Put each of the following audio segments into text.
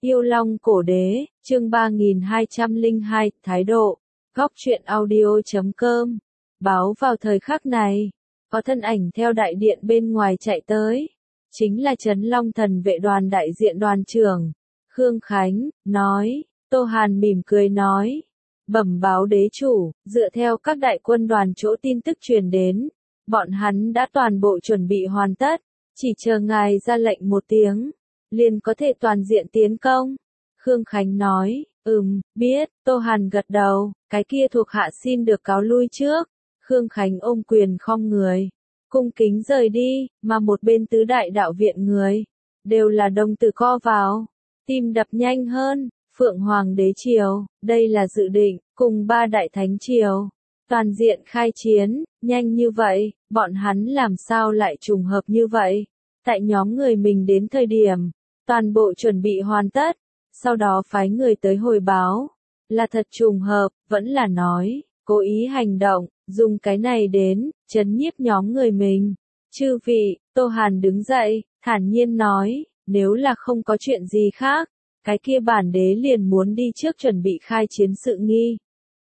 Yêu Long Cổ Đế, chương 3202, Thái Độ, Góc truyện audio.com. Báo vào thời khắc này, có thân ảnh theo đại điện bên ngoài chạy tới. Chính là Trấn Long Thần vệ đoàn đại diện đoàn trưởng, Khương Khánh, nói. Tô Hàn mỉm cười nói. Bẩm báo đế chủ, dựa theo các đại quân đoàn chỗ tin tức truyền đến, bọn hắn đã toàn bộ chuẩn bị hoàn tất, chỉ chờ ngài ra lệnh một tiếng, liền có thể toàn diện tiến công. Khương Khánh nói, biết, Tô Hàn gật đầu, cái kia thuộc hạ xin được cáo lui trước. Khương Khánh ôm quyền khom người, cung kính rời đi, mà một bên tứ đại đạo viện người, đều là đồng tử co vào, tim đập nhanh hơn. Phượng Hoàng đế triều, đây là dự định, cùng ba đại thánh triều, toàn diện khai chiến, nhanh như vậy, bọn hắn làm sao lại trùng hợp như vậy? Tại nhóm người mình đến thời điểm, toàn bộ chuẩn bị hoàn tất, sau đó phái người tới hồi báo, là thật trùng hợp, vẫn là nói, cố ý hành động, dùng cái này đến, trấn nhiếp nhóm người mình. Chư vị, Tô Hàn đứng dậy, thản nhiên nói, nếu là không có chuyện gì khác, cái kia bản đế liền muốn đi trước chuẩn bị khai chiến sự nghi.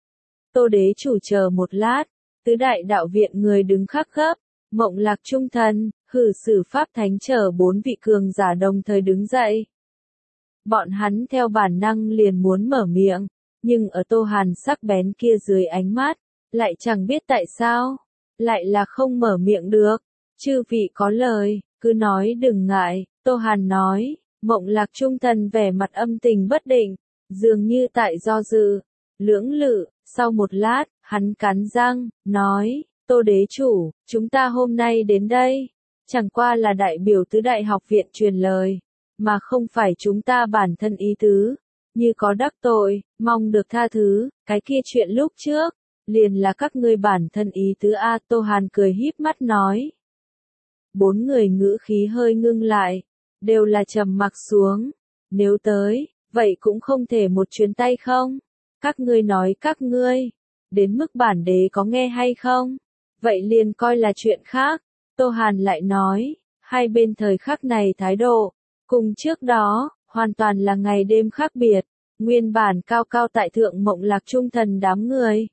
Tô đế chủ chờ một lát, tứ đại đạo viện người đứng khắc gấp, Mộng Lạc Trung Thần, Hử Sử Pháp Thánh chờ bốn vị cường giả đồng thời đứng dậy. Bọn hắn theo bản năng liền muốn mở miệng, nhưng ở Tô Hàn sắc bén kia dưới ánh mắt, lại chẳng biết tại sao, lại là không mở miệng được. Chư vị có lời, cứ nói đừng ngại, Tô Hàn nói. Mộng Lạc Trung Thần vẻ mặt âm tình bất định, dường như tại do dự, lưỡng lự, sau một lát, hắn cắn răng, nói, Tô đế chủ, chúng ta hôm nay đến đây, chẳng qua là đại biểu tứ đại học viện truyền lời, mà không phải chúng ta bản thân ý tứ, như có đắc tội, mong được tha thứ, cái kia chuyện lúc trước, liền là các ngươi bản thân ý tứ a. Tô Hàn cười híp mắt nói. Bốn người ngữ khí hơi ngưng lại, đều là trầm mặc xuống. Nếu tới, vậy cũng không thể một chuyến tay không? Các ngươi nói các ngươi, đến mức bản đế có nghe hay không? Vậy liền coi là chuyện khác. Tô Hàn lại nói, hai bên thời khắc này thái độ, cùng trước đó, hoàn toàn là ngày đêm khác biệt. Nguyên bản cao cao tại thượng Mộng Lạc Trung Thần đám người.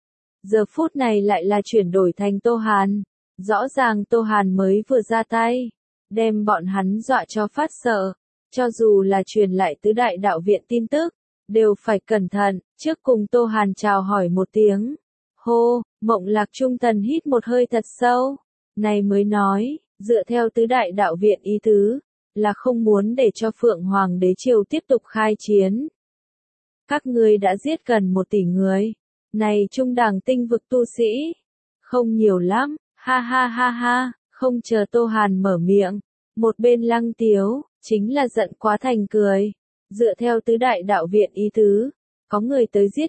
Giờ phút này lại là chuyển đổi thành Tô Hàn. Rõ ràng Tô Hàn mới vừa ra tay, đem bọn hắn dọa cho phát sợ, cho dù là truyền lại tứ đại đạo viện tin tức, đều phải cẩn thận, trước cùng Tô Hàn chào hỏi một tiếng. Hô, Mộng Lạc Trung Thần hít một hơi thật sâu, này mới nói, dựa theo tứ đại đạo viện ý tứ, là không muốn để cho Phượng Hoàng đế triều tiếp tục khai chiến. Các ngươi đã giết gần 1 tỷ người, này trung đẳng tinh vực tu sĩ, không nhiều lắm, ha ha ha ha. Không chờ Tô Hàn mở miệng, một bên Lăng Tiếu, chính là giận quá thành cười. Dựa theo tứ đại đạo viện ý tứ, có người tới giết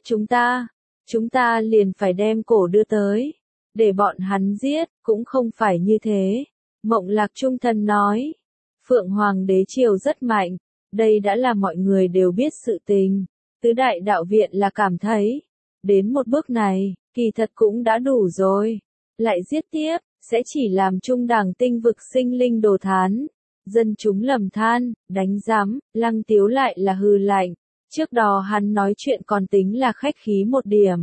chúng ta liền phải đem cổ đưa tới, để bọn hắn giết, cũng không phải như thế. Mộng Lạc Trung Thần nói, Phượng Hoàng đế triều rất mạnh, đây đã là mọi người đều biết sự tình. Tứ đại đạo viện là cảm thấy, đến một bước này, kỳ thật cũng đã đủ rồi, lại giết tiếp, sẽ chỉ làm trung đẳng tinh vực sinh linh đồ thán, dân chúng lầm than, đánh giám. Lăng Tiếu lại là hừ lạnh, trước đó hắn nói chuyện còn tính là khách khí một điểm.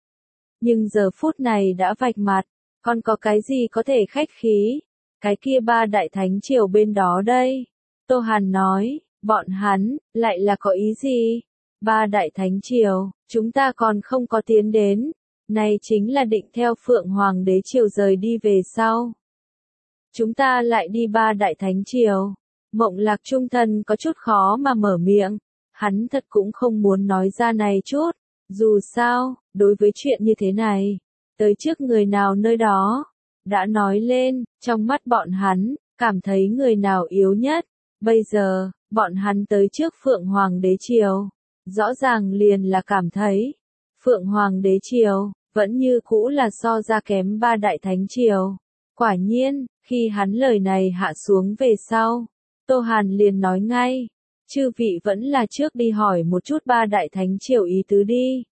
Nhưng giờ phút này đã vạch mặt, còn có cái gì có thể khách khí, cái kia ba đại thánh triều bên đó đây. Tô Hàn nói, bọn hắn, lại là có ý gì? Ba đại thánh triều, chúng ta còn không có tiến đến. Này chính là định theo Phượng Hoàng đế triều rời đi về sau. Chúng ta lại đi ba đại thánh triều. Mộng Lạc Trung Thần có chút khó mà mở miệng. Hắn thật cũng không muốn nói ra này chút. Dù sao, đối với chuyện như thế này, tới trước người nào nơi đó, đã nói lên, trong mắt bọn hắn, cảm thấy người nào yếu nhất. Bây giờ, bọn hắn tới trước Phượng Hoàng đế triều, rõ ràng liền là cảm thấy, Phượng Hoàng đế triều, vẫn như cũ là so ra kém ba đại thánh triều. Quả nhiên, khi hắn lời này hạ xuống về sau, Tô Hàn liền nói ngay, chư vị vẫn là trước đi hỏi một chút ba đại thánh triều ý tứ đi.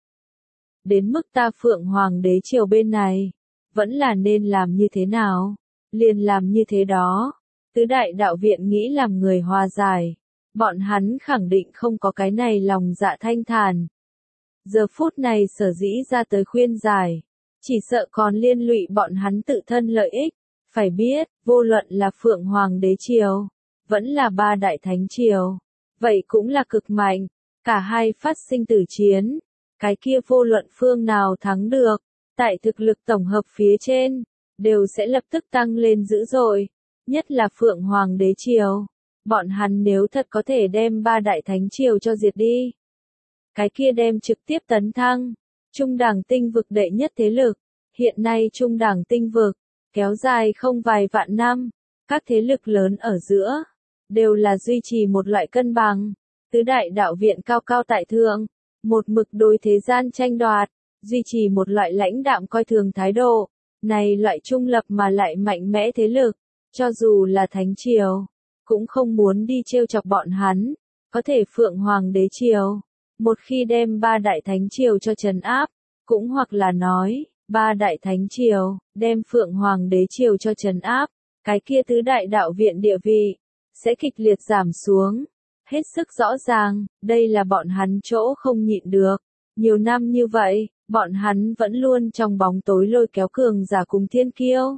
Đến mức ta Phượng Hoàng đế triều bên này, vẫn là nên làm như thế nào, liền làm như thế đó. Tứ đại đạo viện nghĩ làm người hòa giải, bọn hắn khẳng định không có cái này lòng dạ thanh thản. Giờ phút này sở dĩ ra tới khuyên giải, chỉ sợ còn liên lụy bọn hắn tự thân lợi ích. Phải biết, vô luận là Phượng Hoàng đế triều, vẫn là ba đại thánh triều, vậy cũng là cực mạnh, cả hai phát sinh tử chiến, cái kia vô luận phương nào thắng được, tại thực lực tổng hợp phía trên, đều sẽ lập tức tăng lên dữ dội, nhất là Phượng Hoàng đế triều, bọn hắn nếu thật có thể đem ba đại thánh triều cho diệt đi, cái kia đem trực tiếp tấn thăng, Trung Đẳng Tinh vực đệ nhất thế lực, hiện nay Trung Đẳng Tinh vực, kéo dài không vài vạn năm, các thế lực lớn ở giữa, đều là duy trì một loại cân bằng, tứ đại đạo viện cao cao tại thượng, một mực đối thế gian tranh đoạt, duy trì một loại lãnh đạm coi thường thái độ, này loại trung lập mà lại mạnh mẽ thế lực, cho dù là thánh triều, cũng không muốn đi trêu chọc bọn hắn, có thể Phượng Hoàng đế triều, một khi đem ba đại thánh triều cho trấn áp, cũng hoặc là nói, ba đại thánh triều, đem Phượng Hoàng đế triều cho trấn áp, cái kia tứ đại đạo viện địa vị, sẽ kịch liệt giảm xuống. Hết sức rõ ràng, đây là bọn hắn chỗ không nhịn được. Nhiều năm như vậy, bọn hắn vẫn luôn trong bóng tối lôi kéo cường giả cùng thiên kiêu.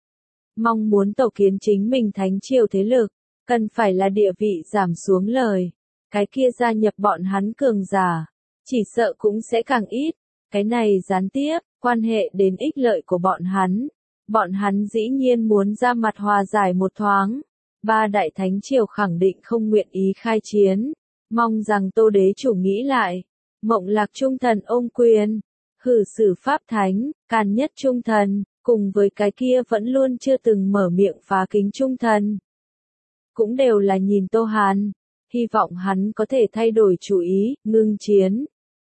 Mong muốn tổ kiến chính mình thánh triều thế lực, cần phải là địa vị giảm xuống lời. Cái kia gia nhập bọn hắn cường giả, chỉ sợ cũng sẽ càng ít. Cái này gián tiếp, quan hệ đến ích lợi của bọn hắn. Bọn hắn dĩ nhiên muốn ra mặt hòa giải một thoáng. Ba đại thánh triều khẳng định không nguyện ý khai chiến. Mong rằng Tô đế chủ nghĩ lại. Mộng Lạc Trung Thần ôm quyền. Hử sử Pháp Thánh, Càn Nhất Trung Thần, cùng với cái kia vẫn luôn chưa từng mở miệng Phá Kính Trung Thần. Cũng đều là nhìn Tô Hàn. Hy vọng hắn có thể thay đổi chủ ý, ngưng chiến.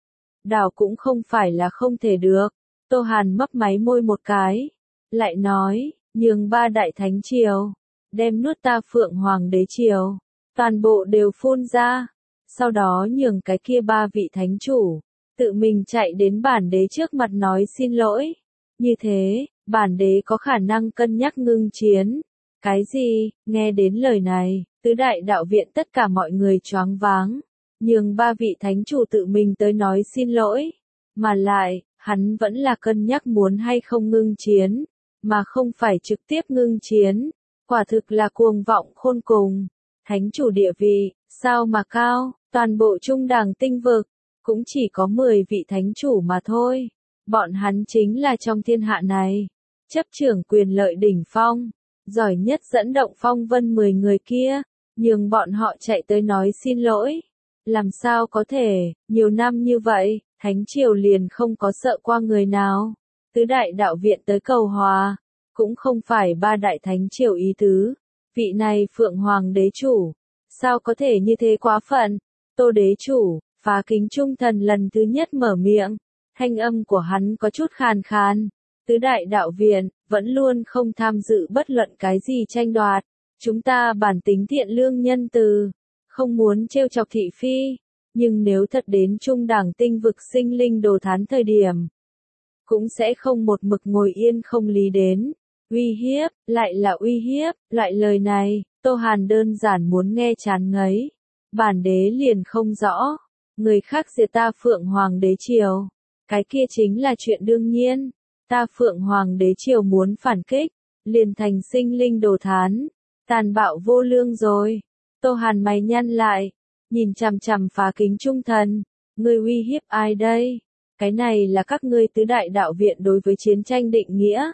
Đảo cũng không phải là không thể được. Tô Hàn mấp máy môi một cái. Lại nói, nhường ba đại thánh triều. Đem nuốt ta Phượng Hoàng đế triều. Toàn bộ đều phun ra. Sau đó nhường cái kia ba vị thánh chủ. Tự mình chạy đến bản đế trước mặt nói xin lỗi. Như thế, bản đế có khả năng cân nhắc ngưng chiến. Cái gì, nghe đến lời này, tứ đại đạo viện tất cả mọi người choáng váng. Nhường ba vị thánh chủ tự mình tới nói xin lỗi. Mà lại, hắn vẫn là cân nhắc muốn hay không ngưng chiến. Mà không phải trực tiếp ngưng chiến. Quả thực là cuồng vọng khôn cùng. Thánh chủ địa vị, sao mà cao, toàn bộ Trung Đẳng Tinh vực. Cũng chỉ có 10 vị thánh chủ mà thôi. Bọn hắn chính là trong thiên hạ này. Chấp trưởng quyền lợi đỉnh phong. Giỏi nhất dẫn động phong vân 10 người kia. Nhưng bọn họ chạy tới nói xin lỗi. Làm sao có thể, nhiều năm như vậy, thánh triều liền không có sợ qua người nào. Tứ đại đạo viện tới cầu hòa. Cũng không phải ba đại thánh triều ý tứ. Vị này Phượng Hoàng đế chủ. Sao có thể như thế quá phận. Tô đế chủ. Phá Kính Trung Thần lần thứ nhất mở miệng, thanh âm của hắn có chút khàn khàn. Tứ đại đạo viện, vẫn luôn không tham dự bất luận cái gì tranh đoạt. Chúng ta bản tính thiện lương nhân từ, không muốn trêu chọc thị phi. Nhưng nếu thật đến Trung Đẳng Tinh vực sinh linh đồ thán thời điểm, cũng sẽ không một mực ngồi yên không lý đến. Uy hiếp, lại là uy hiếp, loại lời này, Tô Hàn đơn giản muốn nghe chán ngấy. Bản đế liền không rõ. Người khác diệt ta Phượng Hoàng đế triều. Cái kia chính là chuyện đương nhiên. Ta Phượng Hoàng đế triều muốn phản kích. Liền thành sinh linh đồ thán. Tàn bạo vô lương rồi. Tô Hàn mày nhăn lại. Nhìn chằm chằm Phá Kính Trung Thần. Ngươi uy hiếp ai đây? Cái này là các ngươi tứ đại đạo viện đối với chiến tranh định nghĩa.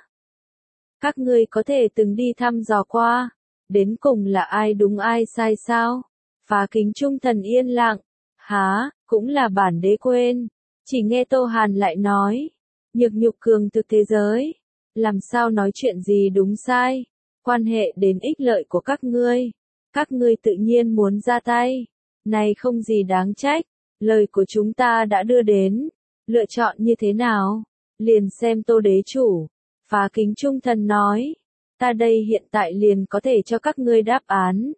Các ngươi có thể từng đi thăm dò qua. Đến cùng là ai đúng ai sai sao? Phá Kính Trung Thần yên lặng. Há, cũng là bản đế quên. Chỉ nghe Tô Hàn lại nói. Nhược nhục cường thực thế giới. Làm sao nói chuyện gì đúng sai. Quan hệ đến ích lợi của các ngươi. Các ngươi tự nhiên muốn ra tay. Này không gì đáng trách. Lời của chúng ta đã đưa đến. Lựa chọn như thế nào? Liền xem Tô đế chủ. Phá Kính Trung Thần nói. Ta đây hiện tại liền có thể cho các ngươi đáp án.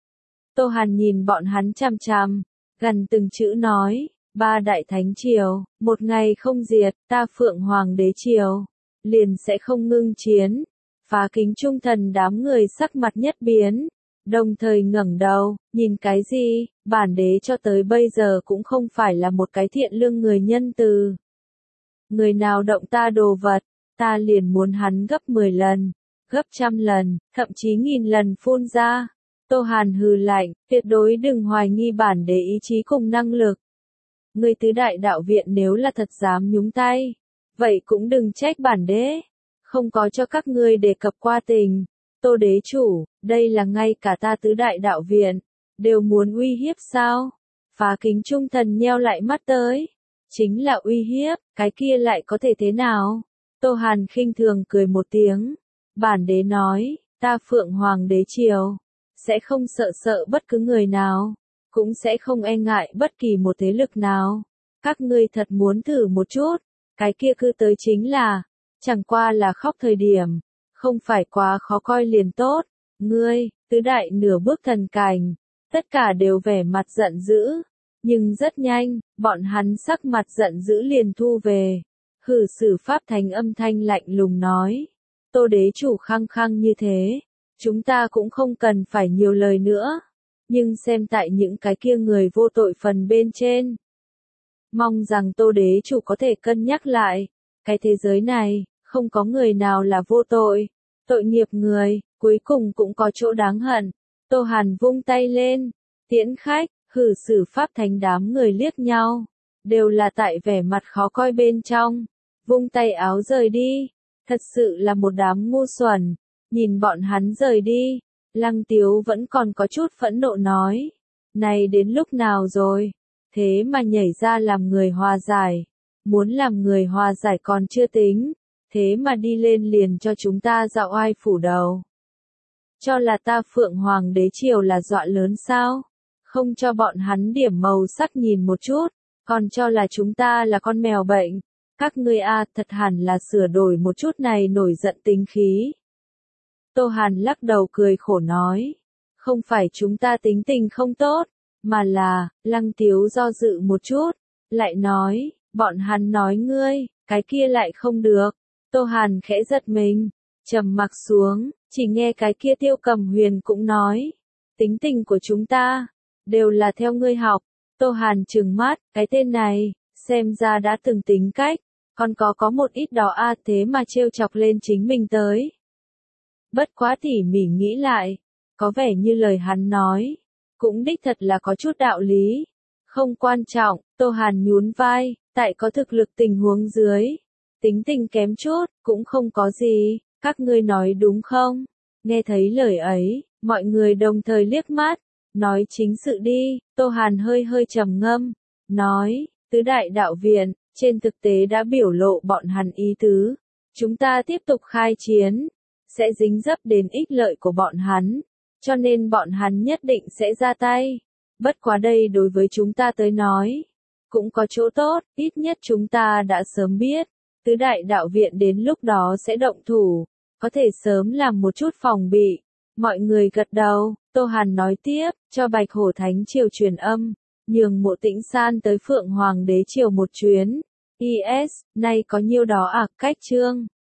Tô Hàn nhìn bọn hắn chằm chằm. Gần từng chữ nói, ba đại thánh triều, một ngày không diệt, ta Phượng Hoàng đế triều, liền sẽ không ngưng chiến. Phá Kính Trung Thần đám người sắc mặt nhất biến, đồng thời ngẩng đầu, nhìn cái gì, bản đế cho tới bây giờ cũng không phải là một cái thiện lương người nhân từ. Người nào động ta đồ vật, ta liền muốn hắn gấp 10 lần, gấp 100 lần, thậm chí 1000 lần phun ra. Tô Hàn hừ lạnh, tuyệt đối đừng hoài nghi bản đế ý chí cùng năng lực. Người tứ đại đạo viện nếu là thật dám nhúng tay, vậy cũng đừng trách bản đế, không có cho các ngươi đề cập qua tình. Tô đế chủ, đây là ngay cả ta tứ đại đạo viện, đều muốn uy hiếp sao? Phá Kính Trung Thần nheo lại mắt tới. Chính là uy hiếp, cái kia lại có thể thế nào? Tô Hàn khinh thường cười một tiếng. Bản đế nói, ta Phượng Hoàng đế triều, sẽ không sợ bất cứ người nào, cũng sẽ không e ngại bất kỳ một thế lực nào. Các ngươi thật muốn thử một chút, cái kia cứ tới chính là, chẳng qua là khóc thời điểm, không phải quá khó coi liền tốt. Ngươi, tứ đại nửa bước thần cảnh, tất cả đều vẻ mặt giận dữ, nhưng rất nhanh, bọn hắn sắc mặt giận dữ liền thu về. Hử Sử Pháp Thánh âm thanh lạnh lùng nói, Tô đế chủ khăng khăng như thế, chúng ta cũng không cần phải nhiều lời nữa, nhưng xem tại những cái kia người vô tội phần bên trên. Mong rằng Tô đế chủ có thể cân nhắc lại, cái thế giới này, không có người nào là vô tội, tội nghiệp người, cuối cùng cũng có chỗ đáng hận. Tô Hàn vung tay lên, tiễn khách, Hử Sử Pháp Thánh đám người liếc nhau, đều là tại vẻ mặt khó coi bên trong, vung tay áo rời đi, thật sự là một đám ngu xuẩn. Nhìn bọn hắn rời đi, Lăng Tiếu vẫn còn có chút phẫn nộ nói, này đến lúc nào rồi, thế mà nhảy ra làm người hòa giải, muốn làm người hòa giải còn chưa tính, thế mà đi lên liền cho chúng ta dạo oai phủ đầu. Cho là ta Phượng Hoàng đế triều là dọa lớn sao, không cho bọn hắn điểm màu sắc nhìn một chút, còn cho là chúng ta là con mèo bệnh, các ngươi thật hẳn là sửa đổi một chút này nổi giận tính khí. Tô Hàn lắc đầu cười khổ nói, không phải chúng ta tính tình không tốt, mà là, Lăng Tiếu do dự một chút, lại nói, bọn hắn nói ngươi, cái kia lại không được. Tô Hàn khẽ giật mình, trầm mặc xuống, chỉ nghe cái kia Tiêu Cầm Huyền cũng nói, tính tình của chúng ta, đều là theo ngươi học. Tô Hàn trừng mắt, cái tên này, xem ra đã từng tính cách, còn có một ít đó thế mà trêu chọc lên chính mình tới. Bất quá tỉ mỉ nghĩ lại, có vẻ như lời hắn nói, cũng đích thật là có chút đạo lý. Không quan trọng, Tô Hàn nhún vai, tại có thực lực tình huống dưới, tính tình kém chút, cũng không có gì, các ngươi nói đúng không? Nghe thấy lời ấy, mọi người đồng thời liếc mắt, nói chính sự đi. Tô Hàn hơi trầm ngâm, nói, tứ đại đạo viện, trên thực tế đã biểu lộ bọn hắn ý tứ, chúng ta tiếp tục khai chiến, sẽ dính dấp đến ích lợi của bọn hắn, cho nên bọn hắn nhất định sẽ ra tay. Bất quá đây đối với chúng ta tới nói, cũng có chỗ tốt, ít nhất chúng ta đã sớm biết, tứ đại đạo viện đến lúc đó sẽ động thủ, có thể sớm làm một chút phòng bị. Mọi người gật đầu, Tô Hàn nói tiếp, cho Bạch Hổ Thánh Triều truyền âm, nhường Mộ Tĩnh San tới Phượng Hoàng đế triều một chuyến. Nay có nhiêu đó cách chương.